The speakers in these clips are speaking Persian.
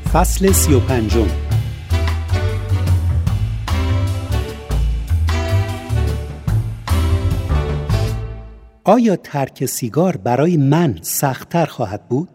فصل 35. آیا ترک سیگار برای من سخت‌تر خواهد بود؟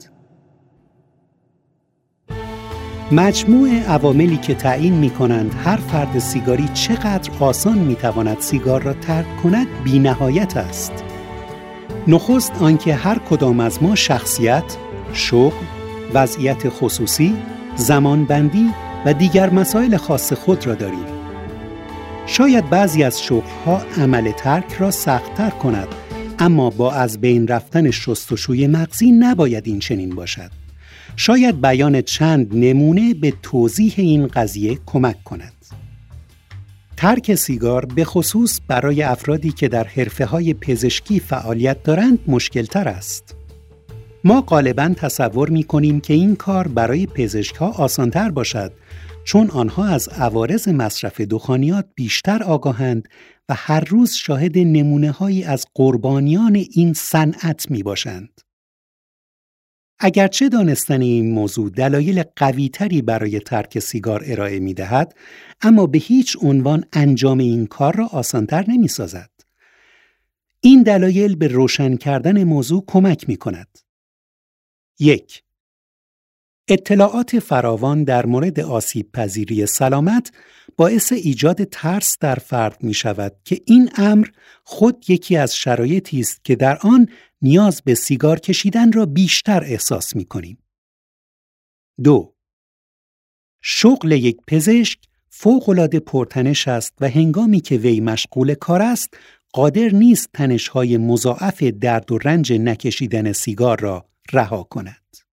مجموع عواملی که تعیین می‌کنند هر فرد سیگاری چقدر آسان می‌تواند سیگار را ترک کند بی‌نهایت است. نخست آنکه هر کدام از ما شخصیت، شغل، وضعیت خصوصی، زمانبندی و دیگر مسائل خاص خود را داریم. شاید بعضی از شغل‌ها عمل ترک را سخت‌تر کند، اما با از بین رفتن شستشوی مغزی نباید این چنین باشد. شاید بیان چند نمونه به توضیح این قضیه کمک کند. ترک سیگار به خصوص برای افرادی که در حرفه‌های پزشکی فعالیت دارند مشکل‌تر است. ما غالباً تصور می‌کنیم که این کار برای پزشک‌ها آسان‌تر باشد، چون آنها از عوارض مصرف دخانیات بیشتر آگاهند و هر روز شاهد نمونه‌هایی از قربانیان این صنعت می‌باشند. اگرچه دانستن این موضوع دلایل قوی‌تری برای ترک سیگار ارائه می‌دهد، اما به هیچ عنوان انجام این کار را آسان‌تر نمی‌سازد. این دلایل به روشن کردن موضوع کمک می‌کند. 1. اطلاعات فراوان در مورد آسیب پذیری سلامت باعث ایجاد ترس در فرد می شود که این امر خود یکی از شرایطی است که در آن نیاز به سیگار کشیدن را بیشتر احساس می کنیم. 2. شغل یک پزشک فوق‌العاده پرتنش است و هنگامی که وی مشغول کار است قادر نیست تنش‌های مضاعف درد و رنج نکشیدن سیگار را رها کند.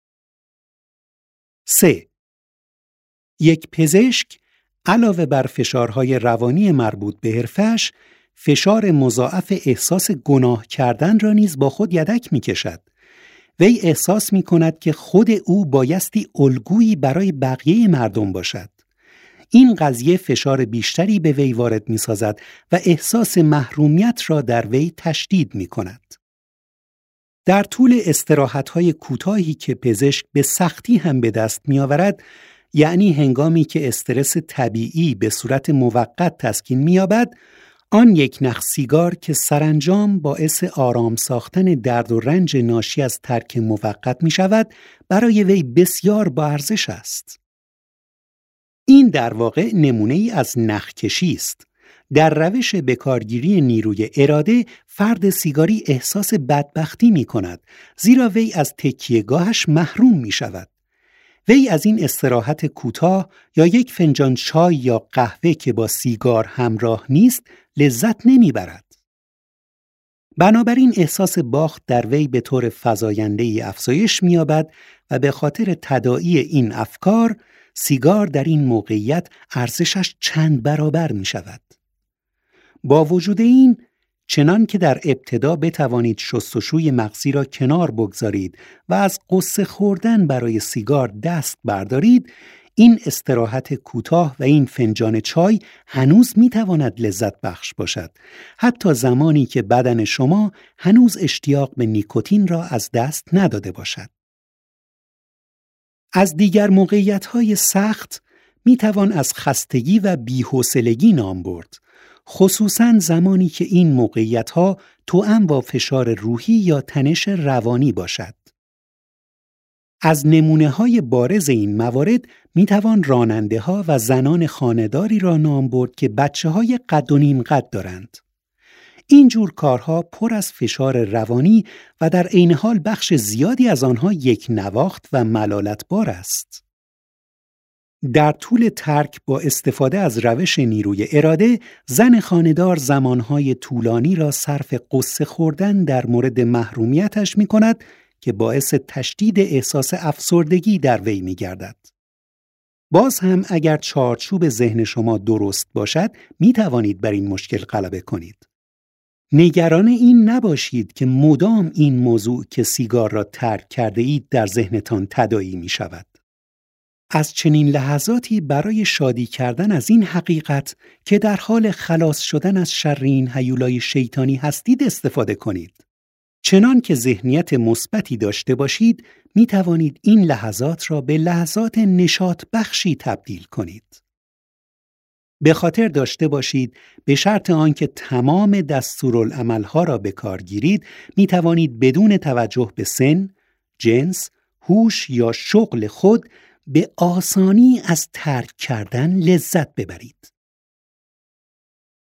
3. یک پزشک علاوه بر فشارهای روانی مربوط به حرفه‌اش، فشار مضاعف احساس گناه کردن را نیز با خود یدک می‌کشد. وی احساس می‌کند که خود او بایستی الگویی برای بقیه مردم باشد. این قضیه فشار بیشتری به وی وارد می‌سازد و احساس محرومیت را در وی تشدید می‌کند. در طول استراحت‌های کوتاهی که پزشک به سختی هم به دست می‌آورد، یعنی هنگامی که استرس طبیعی به صورت موقت تسکین می‌یابد، آن یک نخ سیگار که سرانجام باعث آرام ساختن درد و رنج ناشی از ترک موقت می‌شود، برای وی بسیار با ارزش است. این در واقع نمونه‌ای از نخکشی است. در روش بکارگیری نیروی اراده، فرد سیگاری احساس بدبختی می کند، زیرا وی از تکیهگاهش محروم می شود. وی از این استراحت کوتاه یا یک فنجان چای یا قهوه که با سیگار همراه نیست لذت نمی برد. بنابراین احساس باخت در وی به طور فزاینده‌ای افزایش می یابد و به خاطر تداعی این افکار، سیگار در این موقعیت ارزشش چند برابر می شود. با وجود این، چنان که در ابتدا بتوانید شستشوی مغزی را کنار بگذارید و از قصه خوردن برای سیگار دست بردارید، این استراحت کوتاه و این فنجان چای هنوز میتواند لذت بخش باشد، حتی زمانی که بدن شما هنوز اشتیاق به نیکوتین را از دست نداده باشد. از دیگر موقعیت‌های سخت میتوان از خستگی و بی‌حوصلگی نام برد، خصوصاً زمانی که این موقعیت‌ها توأم با فشار روحی یا تنش روانی باشد. از نمونه‌های بارز این موارد می‌توان راننده‌ها و زنان خانه‌داری را نام برد که بچه‌های قد و نیم قد دارند. این جور کارها پر از فشار روانی و در عین حال بخش زیادی از آنها یک نواخت و ملالت‌بار است. در طول ترک با استفاده از روش نیروی اراده، زن خانه‌دار زمانهای طولانی را صرف قصه خوردن در مورد محرومیتش می کند که باعث تشدید احساس افسردگی در وی می گردد. باز هم اگر چارچوب ذهن شما درست باشد، می توانید بر این مشکل غلبه کنید. نگران این نباشید که مدام این موضوع که سیگار را ترک کرده اید در ذهنتان تداعی می شود. از چنین لحظاتی برای شادی کردن از این حقیقت که در حال خلاص شدن از شر این هیولای شیطانی هستید استفاده کنید. چنان که ذهنیت مثبتی داشته باشید، می توانید این لحظات را به لحظات نشاط بخشی تبدیل کنید. به خاطر داشته باشید به شرط آنکه تمام دستورالعملها را به کار گیرید، می توانید بدون توجه به سن، جنس، هوش یا شغل خود به آسانی از ترک کردن لذت ببرید.